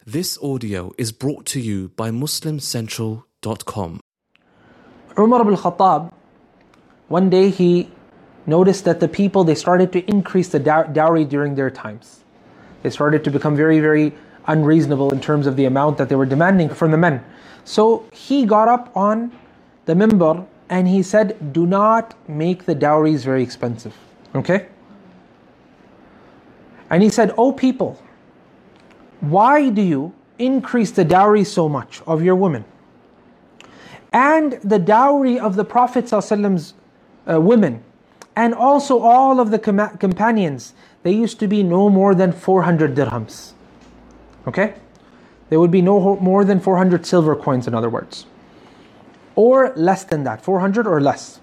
This audio is brought to you by MuslimCentral.com. Umar ibn Khattab, one day he noticed that the people, they started to increase the dowry during their times. They started to become very, very unreasonable in terms of the amount that they were demanding from the men. So he got up on the minbar and he said, do not make the dowries very expensive. Okay? And he said, O people, why do you increase the dowry so much of your women? And the dowry of the Prophet ﷺ's women, and also all of the companions, they used to be no more than 400 dirhams. Okay? There would be no more than 400 silver coins, in other words. Or less than that, 400 or less.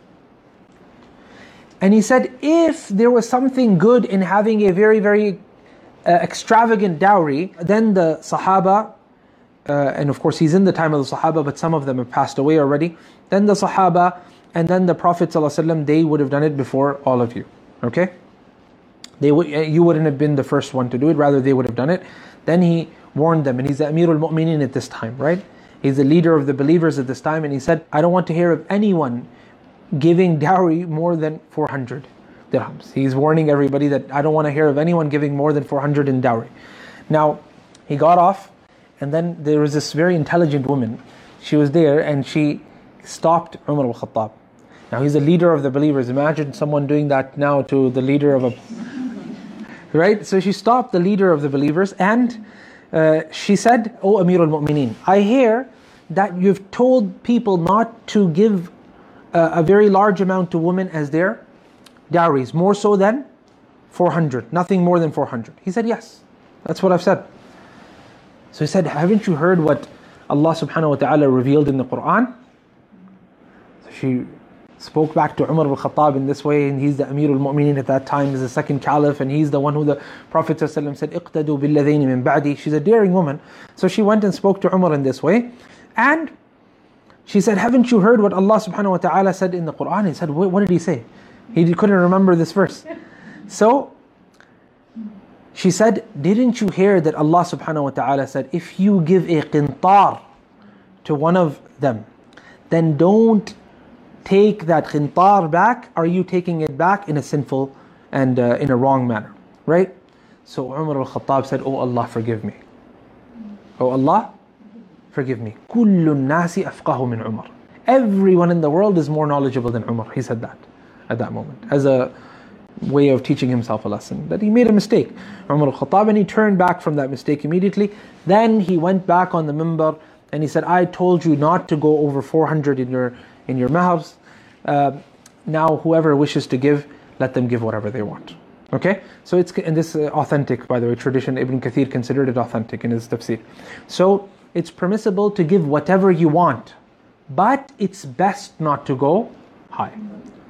And he said, if there was something good in having a very, very extravagant dowry, then the Sahaba, and of course he's in the time of the Sahaba, but some of them have passed away already, then the Sahaba and then the Prophet ﷺ, they would have done it before all of you. Okay? You wouldn't have been the first one to do it, rather they would have done it. Then he warned them, and he's the Amirul Mu'mineen at this time, right? He's the leader of the believers at this time, and he said, I don't want to hear of anyone giving dowry more than 400 dirhams. He's warning everybody that I don't want to hear of anyone giving more than 400 in dowry. Now, he got off, and then there was this very intelligent woman. She was there, and she stopped Umar ibn Khattab. Now, he's the leader of the believers. Imagine someone doing that now to the leader of a... Right? So she stopped the leader of the believers, and she said, O Amirul Mu'mineen, I hear that you've told people not to give a very large amount to women as their dowries, more so than 400, nothing more than 400. He said, yes, that's what I've said. So he said, haven't you heard what Allah subhanahu wa ta'ala revealed in the Quran? So she spoke back to Umar ibn Khattab in this way, and he's the Amirul Mu'mineen at that time, he's the second caliph, and he's the one who the Prophet ﷺ said, اقتدوا بالذين من بعدي. She's a daring woman. So she went and spoke to Umar in this way, and she said, haven't you heard what Allah subhanahu wa ta'ala said in the Quran? He said, what did he say? He couldn't remember this verse. So she said, didn't you hear that Allah subhanahu wa ta'ala said, if you give a qintar to one of them, then don't take that qintar back. Are you taking it back in a sinful and in a wrong manner? Right? So Umar al-Khattab said, oh Allah, forgive me. Oh Allah, forgive me. كُلُّ النَّاسِ أَفْقَهُ مِنْ عُمَرٍ. Everyone in the world is more knowledgeable than Umar. He said that at that moment, as a way of teaching himself a lesson, that he made a mistake. Umar al-Khattab, and he turned back from that mistake immediately. Then he went back on the minbar and he said, I told you not to go over 400 in your mahars. Now whoever wishes to give, let them give whatever they want. Okay? So and this is authentic, by the way, tradition. Ibn Kathir considered it authentic in his tafsir. So it's permissible to give whatever you want, but it's best not to go high.